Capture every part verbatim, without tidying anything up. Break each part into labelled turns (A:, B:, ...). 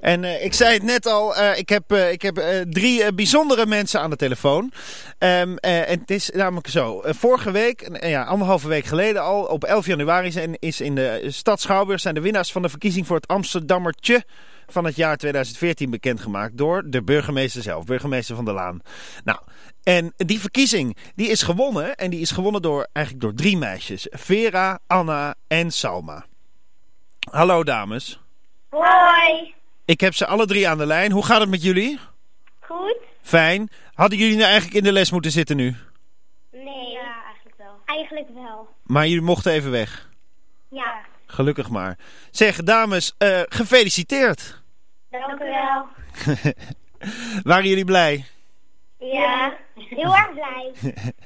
A: En uh, ik zei het net al, uh, ik heb, uh, ik heb uh, drie uh, bijzondere mensen aan de telefoon. Um, uh, en het is namelijk zo, uh, vorige week, uh, ja, anderhalve week geleden al, op elf januari zijn, is in de stad Schouwburg zijn de winnaars van de verkiezing voor het Amsterdammertje van het jaar tweeduizend veertien bekendgemaakt door de burgemeester zelf, burgemeester Van der Laan. Nou, en die verkiezing die is gewonnen en die is gewonnen door, eigenlijk door drie meisjes. Vera, Anna en Salma. Hallo dames.
B: Hoi.
A: Ik heb ze alle drie aan de lijn. Hoe gaat het met jullie?
B: Goed.
A: Fijn. Hadden jullie nou eigenlijk in de les moeten zitten nu?
B: Nee. Ja, eigenlijk wel. Eigenlijk wel.
A: Maar jullie mochten even weg.
B: Ja.
A: Gelukkig maar. Zeg dames, uh, gefeliciteerd.
B: Dank u wel.
A: Waren jullie blij?
B: Ja, heel erg blij.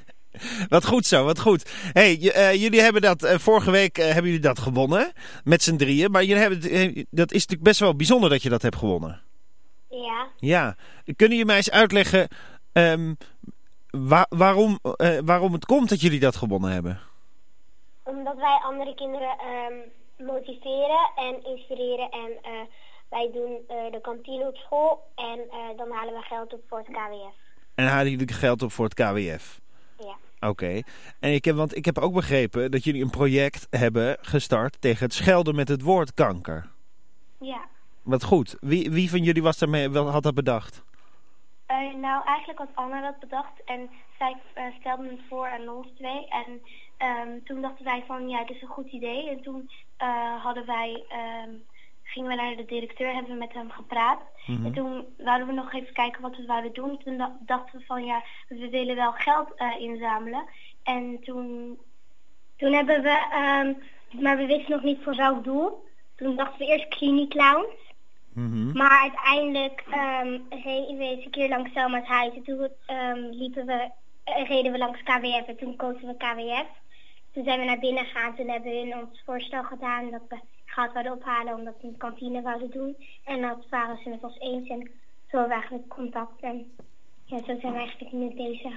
A: Wat goed zo, wat goed. Hey, uh, jullie hebben dat, uh, vorige week uh, hebben jullie dat gewonnen, met z'n drieën. Maar jullie hebben, uh, dat is natuurlijk best wel bijzonder dat je dat hebt gewonnen.
B: Ja.
A: Ja. Kunnen jullie mij eens uitleggen um, waar, waarom, uh, waarom het komt dat jullie dat gewonnen hebben?
B: Omdat wij andere kinderen um, motiveren en inspireren en uh, wij doen uh, de kantine op school en uh, dan halen we geld op voor het K W F.
A: En halen jullie geld op voor het K W F?
B: Ja.
A: Oké. Okay. En ik heb, want ik heb ook begrepen dat jullie een project hebben gestart tegen het schelden met het woord kanker.
B: Ja.
A: Wat goed. Wie, wie van jullie was daarmee, wel, had dat bedacht?
B: Uh, nou, eigenlijk had Anna dat bedacht en zij uh, stelde het voor aan ons twee. En um, toen dachten wij van, ja, het is een goed idee. En toen uh, hadden wij... Um, gingen we naar de directeur, hebben we met hem gepraat. Mm-hmm. En toen wouden we nog even kijken wat we zouden doen. Toen dachten we van ja, we willen wel geld uh, inzamelen. En toen, toen hebben we, um, maar we wisten nog niet voor welk doel. Toen dachten we eerst klinieclowns. Mm-hmm. Maar uiteindelijk um, reden we eens een keer langs Selma's huis. En toen um, liepen we, uh, reden we langs K W F en toen kozen we K W F. Toen zijn we naar binnen gegaan, toen hebben we hun ons voorstel gedaan dat we geld zouden ophalen omdat we een kantine wouden doen. En dat waren ze met ons eens en zo hebben we eigenlijk contact. En ja, zo zijn we eigenlijk nu bezig.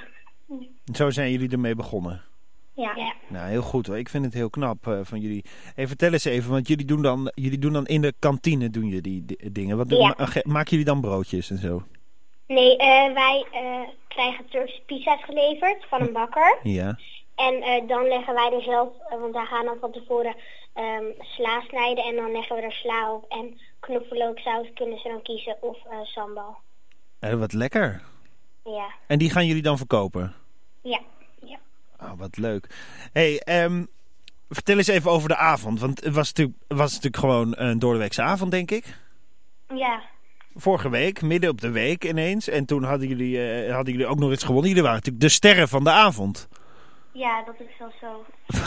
A: Zo zijn jullie ermee begonnen?
B: Ja. ja.
A: Nou, heel goed hoor. Ik vind het heel knap uh, van jullie. Hey, vertel eens even, want jullie doen dan, jullie doen dan in de kantine doen jullie die dingen. Wat doen,
B: ja.
A: ma- maken jullie dan broodjes en zo?
B: Nee, uh, wij uh, krijgen Turkse pizza's geleverd van een bakker.
A: Ja.
B: En uh, dan leggen wij er zelf, uh, want wij gaan dan van tevoren um, sla snijden en dan leggen we er sla op. En knoflooksaus kunnen ze dan kiezen of uh, sambal.
A: Uh, wat lekker.
B: Ja.
A: En die gaan jullie dan verkopen?
B: Ja. ja.
A: Oh, wat leuk. Hey, um, vertel eens even over de avond. Want het was natuurlijk, was natuurlijk gewoon een doordeweekse avond, denk ik.
B: Ja.
A: Vorige week, midden op de week ineens. En toen hadden jullie, uh, hadden jullie ook nog iets gewonnen. Jullie waren natuurlijk de sterren van de avond.
B: Ja, dat is wel zo.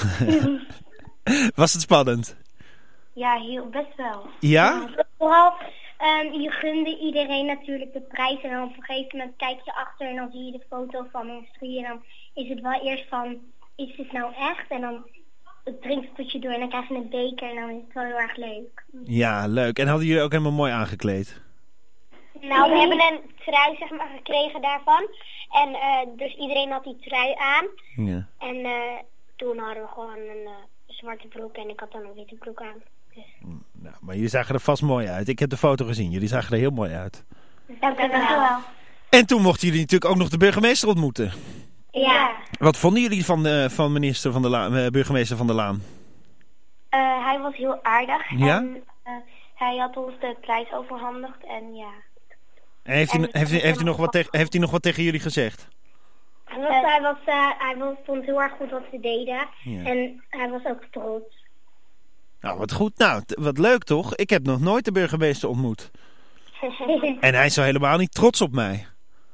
A: Was het spannend?
B: Ja, heel best wel.
A: Ja?
B: ja vooral, um, je gunde iedereen natuurlijk de prijs. En dan op een gegeven moment kijk je achter en dan zie je de foto van ons drie. En dan is het wel eerst van, is dit nou echt? En dan het drinkspotje door en dan krijg je een beker en dan is het wel heel erg leuk.
A: Ja, leuk. En hadden jullie ook helemaal mooi aangekleed?
B: Nou, we hebben een trui zeg maar gekregen daarvan. En uh, dus iedereen had die trui aan.
A: Ja.
B: En uh, toen hadden we gewoon een uh, zwarte broek en ik had dan een witte broek aan. Dus.
A: Nou, maar jullie zagen er vast mooi uit. Ik heb de foto gezien. Jullie zagen er heel mooi uit.
B: Dank u wel.
A: En toen mochten jullie natuurlijk ook nog de burgemeester ontmoeten.
B: Ja.
A: Wat vonden jullie van, uh, van minister van der Laan, uh, burgemeester Van der Laan?
B: Uh, hij was heel aardig.
A: Ja?
B: En uh, hij had ons de prijs overhandigd en ja.
A: En heeft, en hij, heeft, hij, heeft, hij nog wat tegen, heeft hij nog wat tegen jullie gezegd?
B: Hij, was, hij, was, uh, hij was, vond heel erg goed wat ze deden.
A: Ja.
B: En hij was ook trots.
A: Nou, wat goed. Nou, t- wat leuk toch? Ik heb nog nooit de burgemeester ontmoet. En hij is zo helemaal niet trots op mij.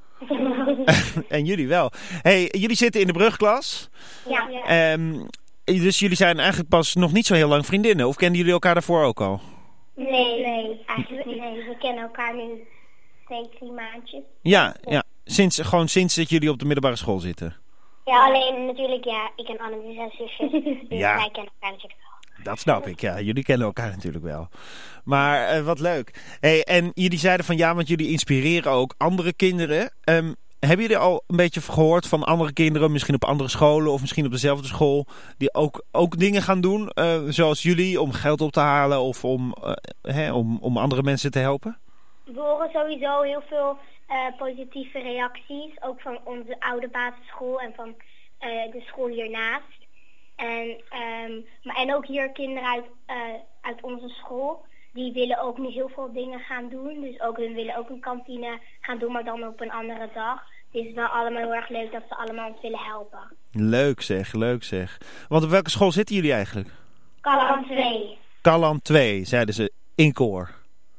A: En jullie wel. Hey, jullie zitten in de brugklas.
B: Ja. ja.
A: Um, dus jullie zijn eigenlijk pas nog niet zo heel lang vriendinnen. Of kenden jullie elkaar daarvoor ook al?
B: Nee, nee. Eigenlijk nee. We kennen elkaar nu twee, drie maandjes.
A: Ja, ja. Sinds, gewoon sinds dat jullie op de middelbare school zitten.
B: Ja, alleen natuurlijk, ja, ik en Anne, die zijn zusjes. Dus
A: ja.
B: wij kennen elkaar natuurlijk wel.
A: Dat snap ik, ja. Jullie kennen elkaar natuurlijk wel. Maar uh, wat leuk. Hey, en jullie zeiden van ja, want jullie inspireren ook andere kinderen. Um, hebben jullie al een beetje gehoord van andere kinderen, misschien op andere scholen of misschien op dezelfde school, die ook, ook dingen gaan doen, uh, zoals jullie, om geld op te halen of om, uh, hè, om, om andere mensen te helpen?
B: we horen sowieso heel veel uh, positieve reacties. Ook van onze oude basisschool en van uh, de school hiernaast. En, um, maar, en ook hier kinderen uit, uh, uit onze school. Die willen ook nu heel veel dingen gaan doen. Dus ook hun willen ook een kantine gaan doen, maar dan op een andere dag. Het is wel allemaal heel erg leuk dat ze allemaal ons willen helpen.
A: Leuk zeg, leuk zeg. Want op welke school zitten jullie eigenlijk?
B: Kalland twee.
A: Kalland twee, zeiden ze in koor.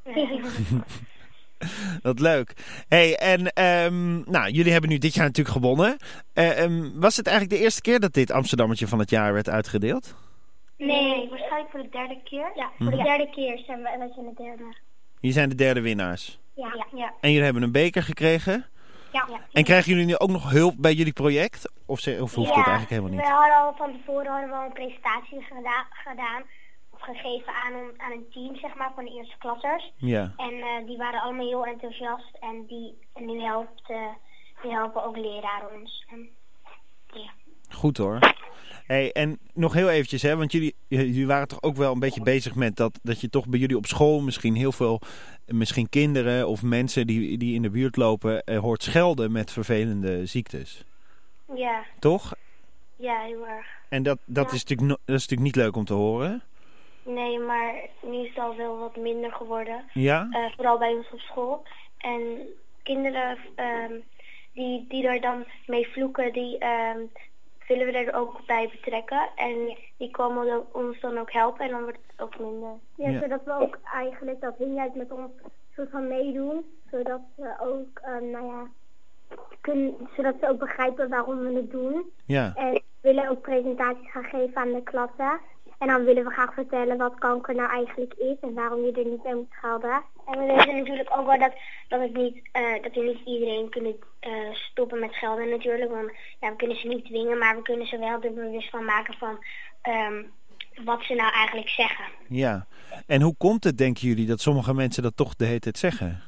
A: Wat leuk. Hey, en um, nou, jullie hebben nu dit jaar natuurlijk gewonnen. Uh, um, was het eigenlijk de eerste keer dat dit Amsterdammetje van het jaar werd uitgedeeld?
B: Nee, waarschijnlijk voor de derde keer. Ja, voor de derde keer zijn wij, wij zijn de derde.
A: Jullie zijn de derde winnaars.
B: Ja. ja. ja.
A: En jullie hebben een beker gekregen.
B: Ja. ja.
A: En krijgen jullie nu ook nog hulp bij jullie project? Of, ze, of hoeft
B: ja,
A: dit eigenlijk helemaal niet?
B: We hadden al van tevoren hadden we al een presentatie geda gedaan. Of gegeven aan een, aan een team, zeg maar, van de eerste klassers.
A: Ja.
B: En uh, die waren allemaal heel enthousiast. En, die, en nu helpt, uh, die helpen ook leraren ons. En, ja.
A: Goed hoor. Hey, en nog heel eventjes, hè, want jullie, jullie waren toch ook wel een beetje bezig met dat, dat je toch bij jullie op school misschien heel veel, misschien kinderen of mensen die, die in de buurt lopen, eh, hoort schelden met vervelende ziektes.
B: Ja.
A: Toch?
B: Ja, heel erg.
A: En dat, dat,
B: ja.
A: is natuurlijk, no, dat is natuurlijk niet leuk om te horen.
B: Nee, maar nu is het al wel wat minder geworden.
A: Ja?
B: Uh, vooral bij ons op school. En kinderen um, die, die er dan mee vloeken, die um, willen we er ook bij betrekken. En die komen dan, ons dan ook helpen en dan wordt het ook minder. Ja, ja. Zodat we ook eigenlijk, dat hun juist met ons soort van meedoen. Zodat ze ook, um, nou ja, kunnen, zodat ze ook begrijpen waarom we het doen.
A: Ja.
B: En we willen ook presentaties gaan geven aan de klassen. En dan willen we graag vertellen wat kanker nou eigenlijk is en waarom je er niet mee moet schelden. En we weten natuurlijk ook wel dat, dat, het niet, uh, dat we niet iedereen kunnen uh, stoppen met schelden natuurlijk. Want ja, we kunnen ze niet dwingen, maar we kunnen ze wel er bewust van maken van um, wat ze nou eigenlijk zeggen.
A: Ja, en hoe komt het, denken jullie, dat sommige mensen dat toch de hele tijd zeggen?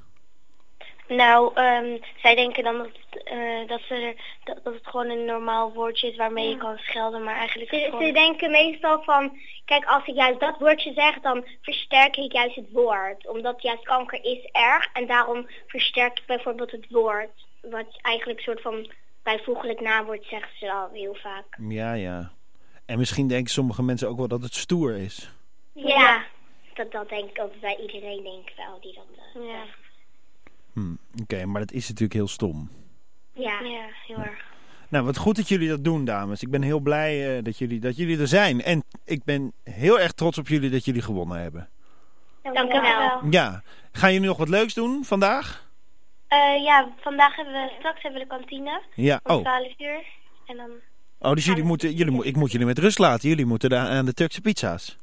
B: Nou, um, zij denken dan dat, uh, dat, ze er, dat, dat het gewoon een normaal woordje is waarmee je kan schelden, maar eigenlijk... Ze, gewoon... ze denken meestal van, kijk, als ik juist dat woordje zeg, dan versterk ik juist het woord. Omdat juist kanker is erg en daarom versterk ik bijvoorbeeld het woord. Wat eigenlijk een soort van bijvoeglijk naamwoord zeggen ze al heel vaak.
A: Ja, ja. En misschien denken sommige mensen ook wel dat het stoer is.
B: Ja, dat, dat denk ik ook bij iedereen, denk ik wel, die dat... Uh, ja.
A: Hmm, Oké, okay, maar dat is natuurlijk heel stom.
B: Ja, ja heel ja. erg.
A: Nou, wat goed dat jullie dat doen, dames. Ik ben heel blij uh, dat, jullie, dat jullie er zijn. En ik ben heel erg trots op jullie dat jullie gewonnen hebben.
B: Dank u wel.
A: Ja. Gaan jullie nog wat leuks doen vandaag?
B: Uh, ja, vandaag hebben we, straks hebben we de kantine.
A: Ja,
B: om
A: oh.
B: twaalf uur. En dan...
A: Oh, dus jullie moeten, jullie, ik moet jullie met rust laten. Jullie moeten daar aan de Turkse pizza's.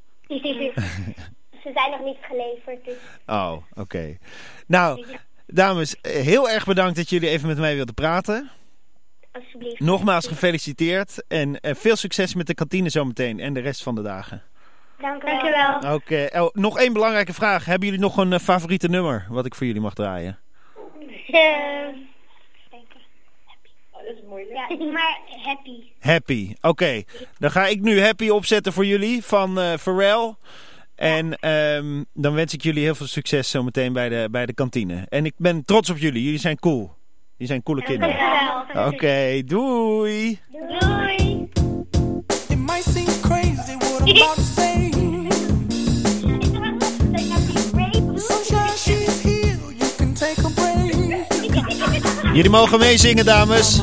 B: Ze zijn nog niet geleverd, dus...
A: Oh, oké. Okay. Nou... Dames, heel erg bedankt dat jullie even met mij wilden praten.
B: Alsjeblieft.
A: Nogmaals gefeliciteerd en uh, veel succes met de kantine zometeen en de rest van de dagen.
B: Dank u wel.
A: Oké, okay. oh, nog één belangrijke vraag. Hebben jullie nog een uh, favoriete nummer wat ik voor jullie mag draaien?
B: Uh, happy. Oh, dat is moeilijk. Ja, maar Happy.
A: Happy, oké. Okay. Dan ga ik nu Happy opzetten voor jullie van uh, Pharrell. En um, dan wens ik jullie heel veel succes zometeen bij de, bij de kantine. En ik ben trots op jullie. Jullie zijn cool. Jullie zijn coole kinderen. Oké, okay, doei.
B: Doei.
C: It might seem crazy what I'm about to say. Sunshine, she's here. You can take a break.
A: Jullie mogen meezingen, dames.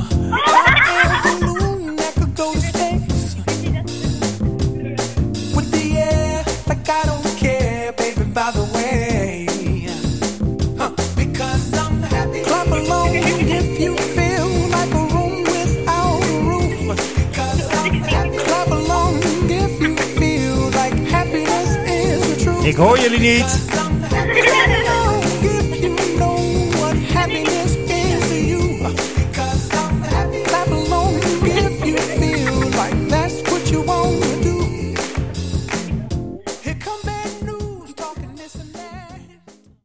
C: By the way, huh, because I'm happy. Clap along if you feel like a room without a roof. Because I'm happy. Clap along if you feel like happiness is the truth.
A: Ik hoor jullie niet.